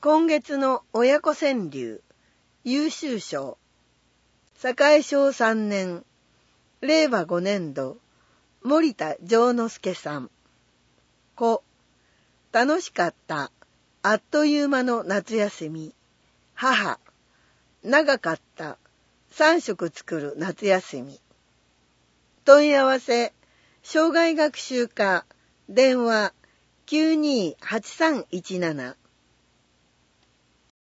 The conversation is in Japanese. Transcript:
今月の親子川柳優秀賞栄章3年令和5年度森田丈之助さん。子、楽しかったあっという間の夏休み。母、長かった3食作る夏休み。問い合わせ障害学習課電話 928317